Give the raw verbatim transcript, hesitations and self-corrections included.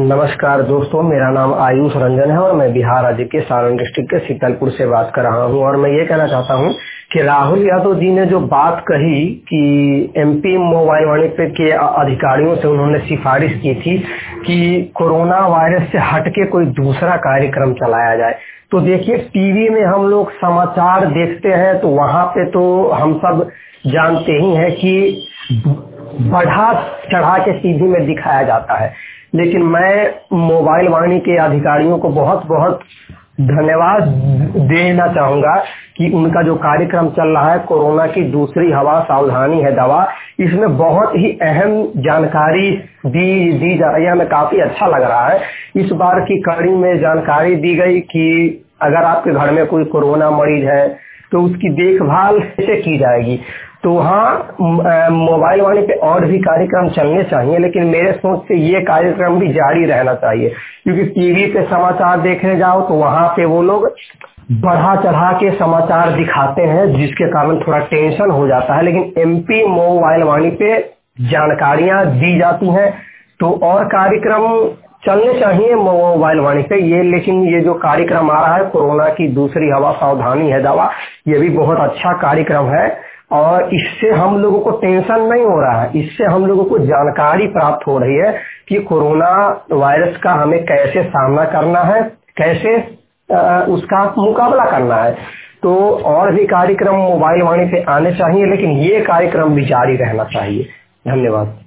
नमस्कार दोस्तों, मेरा नाम आयुष रंजन है और मैं बिहार राज्य के सारण डिस्ट्रिक्ट के शीतलपुर से बात कर रहा हूं। और मैं ये कहना चाहता हूं कि राहुल यादव जी ने जो बात कही कि एमपी मोबाइल वाणी पे के अधिकारियों से उन्होंने सिफारिश की थी कि कोरोना वायरस से हटके कोई दूसरा कार्यक्रम चलाया जाए। तो देखिए, टीवी में हम लोग समाचार देखते हैं तो वहां पे तो हम सब जानते ही हैं कि बढ़ा चढ़ा के टीवी में दिखाया जाता है, लेकिन मैं मोबाइल वाणी के अधिकारियों को बहुत बहुत धन्यवाद देना चाहूंगा कि उनका जो कार्यक्रम चल रहा है कोरोना की दूसरी हवा सावधानी है दवा, इसमें बहुत ही अहम जानकारी दी दी जा रही है। हमें काफी अच्छा लग रहा है। इस बार की कड़ी में जानकारी दी गई कि अगर आपके घर में कोई कोरोना मरीज है तो उसकी देखभाल कैसे की जाएगी। तो हाँ, मोबाइल वाणी पे और भी कार्यक्रम चलने चाहिए, लेकिन मेरे सोच से ये कार्यक्रम भी जारी रहना चाहिए, क्योंकि टीवी पे समाचार देखने जाओ तो वहां पे वो लोग बढ़ा चढ़ा के समाचार दिखाते हैं, जिसके कारण थोड़ा टेंशन हो जाता है। लेकिन एमपी मोबाइल वाणी पे जानकारियां दी जाती हैं तो और कार्यक्रम चलने चाहिए मोबाइल वाणी पे ये। लेकिन ये जो कार्यक्रम आ रहा है कोरोना की दूसरी हवा सावधानी है दवा, ये भी बहुत अच्छा कार्यक्रम है और इससे हम लोगों को टेंशन नहीं हो रहा है। इससे हम लोगों को जानकारी प्राप्त हो रही है कि कोरोना वायरस का हमें कैसे सामना करना है, कैसे उसका मुकाबला करना है। तो और भी कार्यक्रम मोबाइल वाणी पे आने चाहिए, लेकिन ये कार्यक्रम भी जारी रहना चाहिए। धन्यवाद।